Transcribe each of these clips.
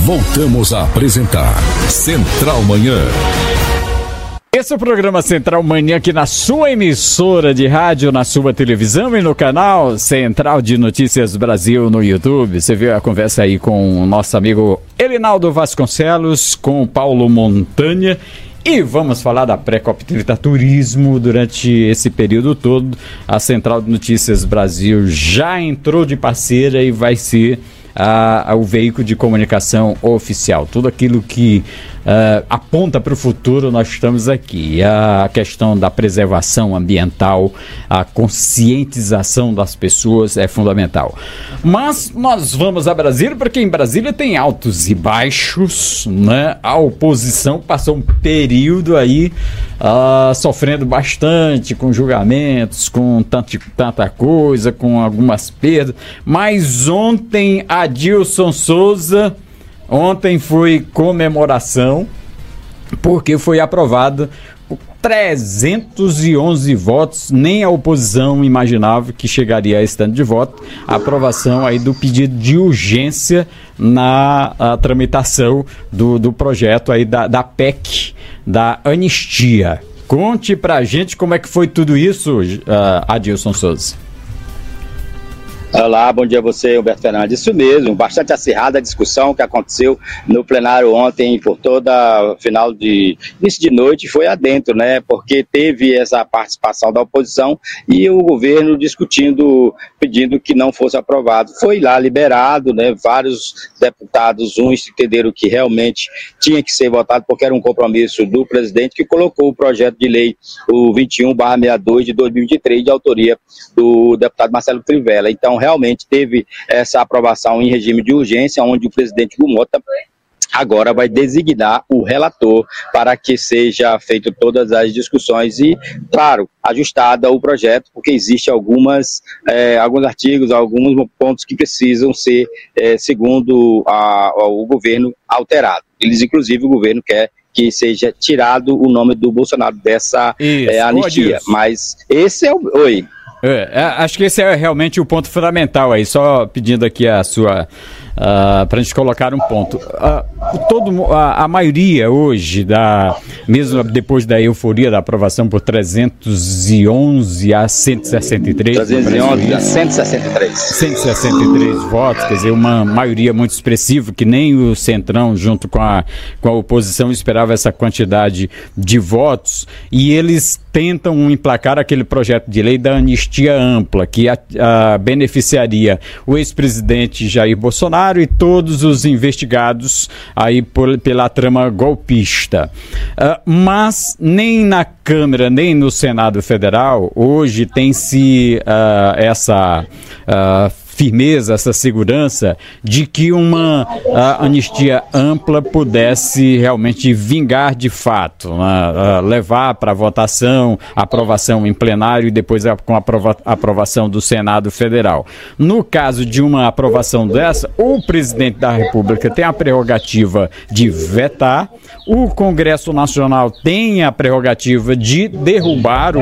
Voltamos a apresentar Central Manhã. Esse é o programa Central Manhã aqui na sua emissora de rádio, na sua televisão e no canal Central de Notícias Brasil no YouTube. Você viu a conversa aí com o nosso amigo Elinaldo Vasconcelos, com o Paulo Montanha. E vamos falar da pré-COP30 Turismo. Durante esse período todo, a Central de Notícias Brasil já entrou de parceira e vai ser o veículo de comunicação oficial. Tudo aquilo que aponta para o futuro, nós estamos aqui. A questão da preservação ambiental, a conscientização das pessoas é fundamental. Mas nós vamos a Brasília, porque em Brasília tem altos e baixos, né? A oposição passou um período aí sofrendo bastante com julgamentos, com tanta coisa, com algumas perdas. Mas ontem, Adilson Souza, ontem foi comemoração, porque foi aprovado por 311 votos. Nem a oposição imaginava que chegaria a esse tanto de voto. A aprovação aí do pedido de urgência na tramitação do projeto aí da PEC, da anistia. Conte pra gente como é que foi tudo isso, Adilson Souza. Olá, bom dia a você, Humberto Fernandes. Isso mesmo, bastante acirrada a discussão que aconteceu no plenário ontem por toda final de início de noite, foi adentro, né? Porque teve essa participação da oposição e o governo discutindo, pedindo que não fosse aprovado. Foi lá liberado, né? Vários deputados, uns entenderam que realmente tinha que ser votado porque era um compromisso do presidente, que colocou o projeto de lei, o 21/62 de 2023, de autoria do deputado Marcelo Crivella. Então, realmente teve essa aprovação em regime de urgência, onde o presidente Gumota agora vai designar o relator para que seja feito todas as discussões e, claro, ajustada o projeto, porque existe alguns artigos, alguns pontos que precisam ser, segundo o governo, alterados. Eles, inclusive, o governo quer que seja tirado o nome do Bolsonaro dessa anistia. Mas esse é o... Oi. Acho que esse é realmente o ponto fundamental aí, só pedindo aqui a sua, para a gente colocar um ponto. A maioria hoje, mesmo depois da euforia da aprovação por 311 a 163... 311 a 163. 163 votos, quer dizer, uma maioria muito expressiva, que nem o Centrão, junto com a oposição, esperava essa quantidade de votos, e eles tentam emplacar aquele projeto de lei da anistia ampla, que beneficiaria o ex-presidente Jair Bolsonaro e todos os investigados aí pela trama golpista. Mas nem na Câmara, nem no Senado Federal, hoje tem-se essa firmeza, essa segurança de que uma anistia ampla pudesse realmente vingar de fato, levar para votação, aprovação em plenário e depois com a aprovação do Senado Federal. No caso de uma aprovação dessa, o presidente da República tem a prerrogativa de vetar, o Congresso Nacional tem a prerrogativa de derrubar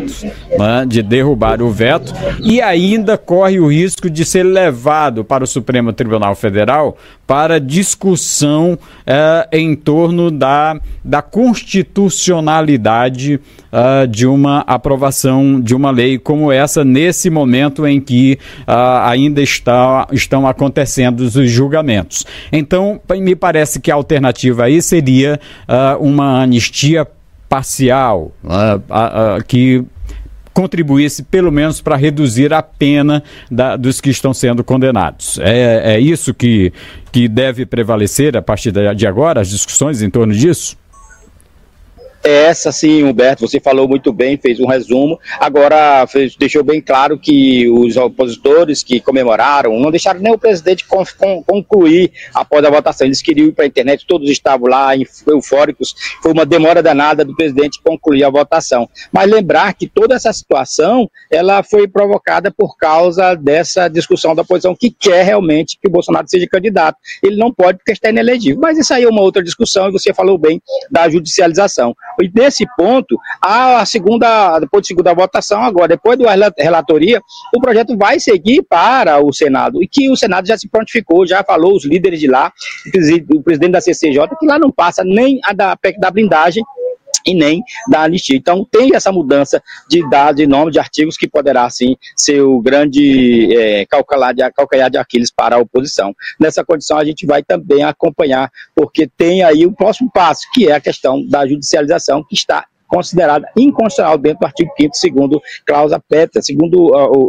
o veto, e ainda corre o risco de ser levado para o Supremo Tribunal Federal para discussão em torno da constitucionalidade de uma aprovação de uma lei como essa, nesse momento em que ainda estão acontecendo os julgamentos. Então, me parece que a alternativa aí seria uma anistia parcial, que contribuísse pelo menos para reduzir a pena dos que estão sendo condenados. É isso que deve prevalecer a partir de agora, as discussões em torno disso? Essa sim, Humberto, você falou muito bem, fez um resumo. Agora, deixou bem claro que os opositores que comemoraram não deixaram nem o presidente concluir após a votação. Eles queriam ir para a internet, todos estavam lá eufóricos. Foi uma demora danada do presidente concluir a votação. Mas lembrar que toda essa situação, ela foi provocada por causa dessa discussão da oposição que quer realmente que o Bolsonaro seja candidato. Ele não pode porque está inelegível. Mas isso aí é uma outra discussão e você falou bem da judicialização. E nesse ponto, depois de segunda votação, agora, depois da relatoria, o projeto vai seguir para o Senado, e que o Senado já se prontificou, já falou, os líderes de lá, o presidente da CCJ, que lá não passa nem a da PEC da blindagem, e nem da anistia. Então tem essa mudança de nome de artigos que poderá sim ser o grande calcanhar de Aquiles para a oposição. Nessa condição a gente vai também acompanhar, porque tem aí o próximo passo, que é a questão da judicialização, que está considerada inconstitucional dentro do artigo 5º, segundo cláusula pétrea, segundo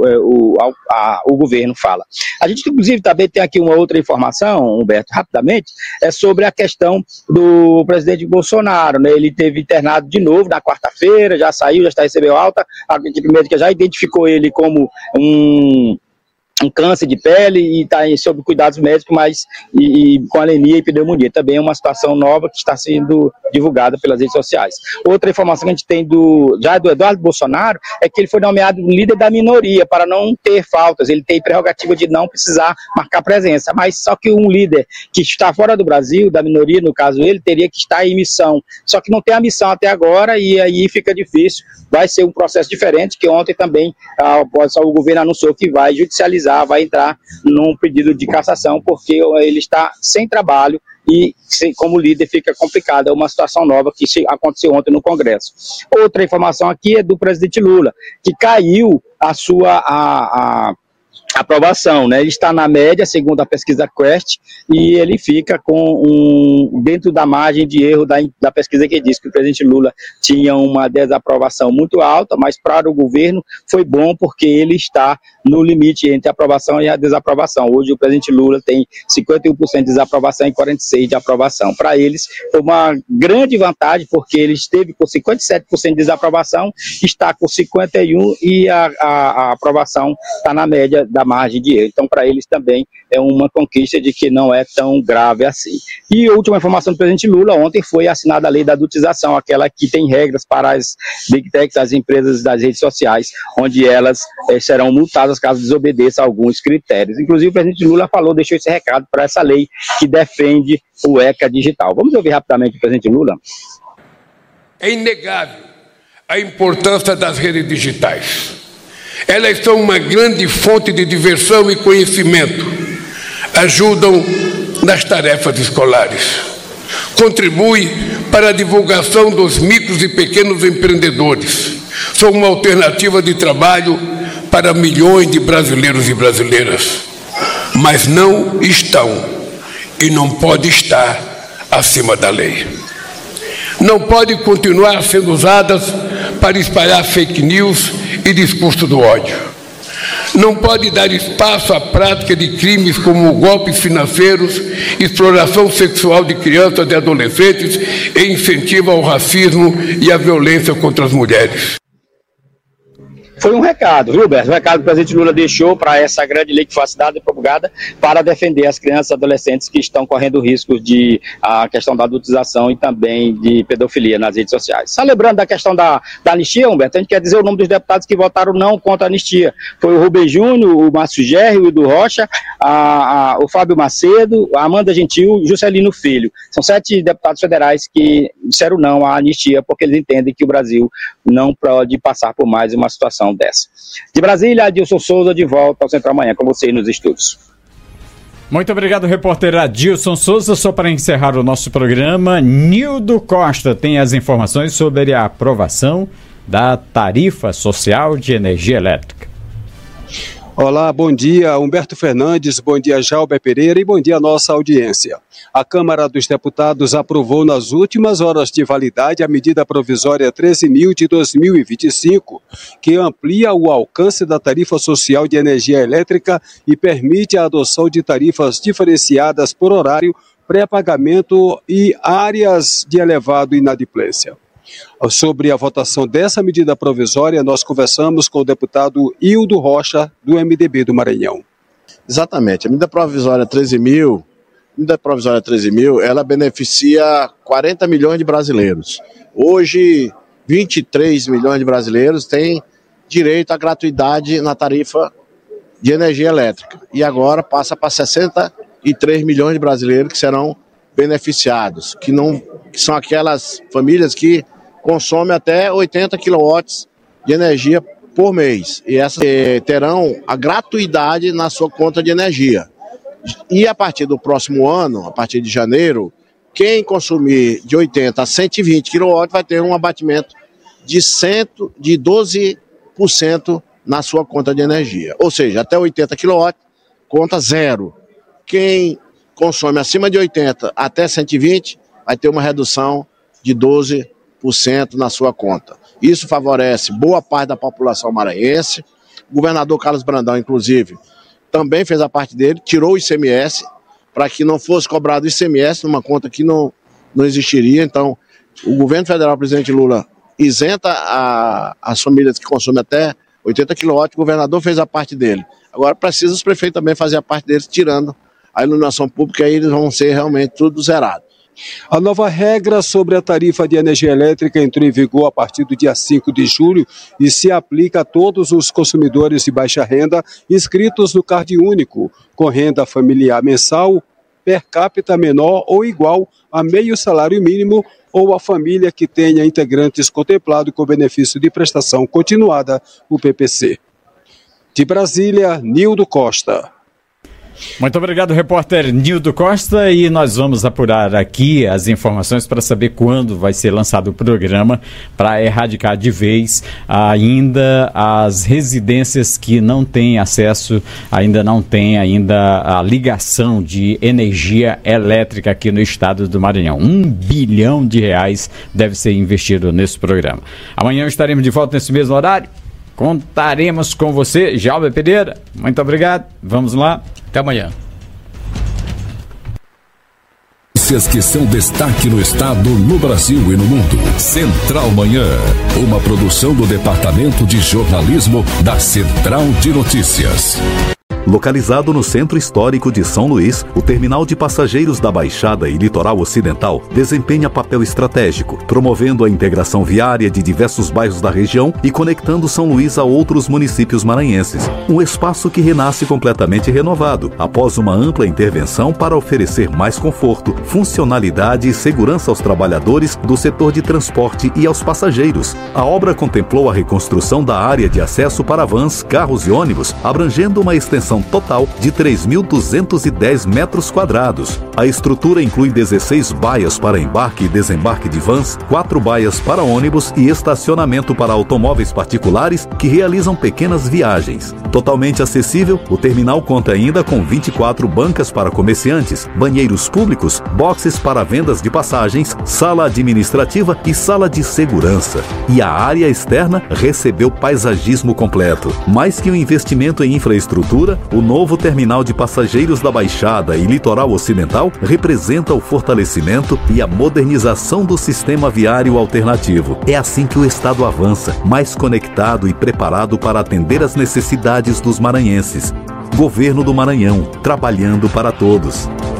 o governo fala. A gente, inclusive, também tem aqui uma outra informação, Humberto, rapidamente, é sobre a questão do presidente Bolsonaro, né? Ele teve internado de novo na quarta-feira, já saiu, já está recebendo alta, a equipe médica já identificou ele como um câncer de pele e está sob cuidados médicos, mas com anemia e pneumonia. Também é uma situação nova que está sendo divulgada pelas redes sociais. Outra informação que a gente tem do Eduardo Bolsonaro é que ele foi nomeado líder da minoria para não ter faltas. Ele tem prerrogativa de não precisar marcar presença, mas só que um líder que está fora do Brasil, da minoria, no caso ele, teria que estar em missão. Só que não tem a missão até agora e aí fica difícil. Vai ser um processo diferente, que ontem também o governo anunciou que vai judicializar, vai entrar num pedido de cassação, porque ele está sem trabalho e como líder fica complicado. É uma situação nova que aconteceu ontem no Congresso. Outra informação aqui é do presidente Lula, que caiu a sua aprovação, né? Ele está na média, segundo a pesquisa Quest, e ele fica dentro da margem de erro da pesquisa, que diz que o presidente Lula tinha uma desaprovação muito alta, mas para o governo foi bom porque ele está no limite entre a aprovação e a desaprovação. Hoje o presidente Lula tem 51% de desaprovação e 46% de aprovação. Para eles foi uma grande vantagem, porque ele esteve com 57% de desaprovação, está com 51% e a aprovação está na média da margem de erro. Então, para eles também é uma conquista de que não é tão grave assim. E a última informação do presidente Lula, ontem foi assinada a lei da adultização, aquela que tem regras para as Big Techs, as empresas das redes sociais, onde elas serão multadas caso desobedeçam a alguns critérios. Inclusive, o presidente Lula deixou esse recado para essa lei que defende o ECA digital. Vamos ouvir rapidamente o presidente Lula? É inegável a importância das redes digitais. Elas são uma grande fonte de diversão e conhecimento, ajudam nas tarefas escolares, contribuem para a divulgação dos micros e pequenos empreendedores, são uma alternativa de trabalho para milhões de brasileiros e brasileiras, mas não estão e não pode estar acima da lei. Não pode continuar sendo usadas para espalhar fake news e discurso do ódio. Não pode dar espaço à prática de crimes como golpes financeiros, exploração sexual de crianças e adolescentes e incentivo ao racismo e à violência contra as mulheres. Foi um recado, viu, Berto? Um recado que o presidente Lula deixou para essa grande lei que foi assinada e promulgada para defender as crianças e adolescentes que estão correndo risco de a questão da adultização e também de pedofilia nas redes sociais. Só lembrando da questão da anistia, Humberto, a gente quer dizer o nome dos deputados que votaram não contra a anistia. Foi o Rubem Júnior, o Márcio Gerri, o Edu Rocha, o Fábio Macedo, a Amanda Gentil e o Juscelino Filho. São 7 deputados federais que disseram não à anistia porque eles entendem que o Brasil não pode passar por mais uma situação dessa. De Brasília, Adilson Souza, de volta ao Central Amanhã com você nos estúdios. Muito obrigado, repórter Adilson Souza. Só para encerrar o nosso programa, Nildo Costa tem as informações sobre a aprovação da tarifa social de energia elétrica. Olá, bom dia, Humberto Fernandes, bom dia, Jalber Pereira e bom dia, nossa audiência. A Câmara dos Deputados aprovou nas últimas horas de validade a medida provisória 13.000 de 2025, que amplia o alcance da tarifa social de energia elétrica e permite a adoção de tarifas diferenciadas por horário, pré-pagamento e áreas de elevado inadimplência. Sobre a votação dessa medida provisória, nós conversamos com o deputado Hildo Rocha, do MDB do Maranhão. Exatamente. A medida provisória 13.000, ela beneficia 40 milhões de brasileiros. Hoje, 23 milhões de brasileiros têm direito à gratuidade na tarifa de energia elétrica. E agora passa para 63 milhões de brasileiros que serão beneficiados, que são aquelas famílias que consome até 80 kW de energia por mês. E essas terão a gratuidade na sua conta de energia. E a partir do próximo ano, a partir de janeiro, quem consumir de 80 a 120 kW vai ter um abatimento de 12% na sua conta de energia. Ou seja, até 80 kW, conta zero. Quem consome acima de 80 até 120 vai ter uma redução de 12% na sua conta. Isso favorece boa parte da população maranhense. O governador Carlos Brandão, inclusive, também fez a parte dele, tirou o ICMS, para que não fosse cobrado o ICMS numa conta que não existiria. Então, o governo federal, o presidente Lula, isenta as famílias que consomem até 80 kW, o governador fez a parte dele. Agora precisa os prefeitos também fazer a parte deles, tirando a iluminação pública, aí eles vão ser realmente tudo zerado. A nova regra sobre a tarifa de energia elétrica entrou em vigor a partir do dia 5 de julho e se aplica a todos os consumidores de baixa renda inscritos no Card Único, com renda familiar mensal per capita menor ou igual a meio salário mínimo ou a família que tenha integrantes contemplados com benefício de prestação continuada, o PPC. De Brasília, Nildo Costa. Muito obrigado, repórter Nildo Costa, e nós vamos apurar aqui as informações para saber quando vai ser lançado o programa para erradicar de vez ainda as residências que não têm acesso, ainda não têm a ligação de energia elétrica aqui no estado do Maranhão. R$1 bilhão deve ser investido nesse programa. Amanhã estaremos de volta nesse mesmo horário. Contaremos com você, Jalber Pereira. Muito obrigado. Vamos lá. Até amanhã. Notícias que são destaque no estado, no Brasil e no mundo. Central Manhã, uma produção do Departamento de Jornalismo da Central de Notícias. Localizado no centro histórico de São Luís, o terminal de passageiros da Baixada e Litoral Ocidental desempenha papel estratégico, promovendo a integração viária de diversos bairros da região e conectando São Luís a outros municípios maranhenses. Um espaço que renasce completamente renovado, após uma ampla intervenção para oferecer mais conforto, funcionalidade e segurança aos trabalhadores do setor de transporte e aos passageiros. A obra contemplou a reconstrução da área de acesso para vans, carros e ônibus, abrangendo uma extensão total de 3.210 metros quadrados. A estrutura inclui 16 baias para embarque e desembarque de vans, 4 baias para ônibus e estacionamento para automóveis particulares que realizam pequenas viagens. Totalmente acessível, o terminal conta ainda com 24 bancas para comerciantes, banheiros públicos, boxes para vendas de passagens, sala administrativa e sala de segurança. E a área externa recebeu paisagismo completo. Mais que um investimento em infraestrutura, o novo terminal de passageiros da Baixada e Litoral Ocidental representa o fortalecimento e a modernização do sistema viário alternativo. É assim que o Estado avança, mais conectado e preparado para atender às necessidades dos maranhenses. Governo do Maranhão, trabalhando para todos.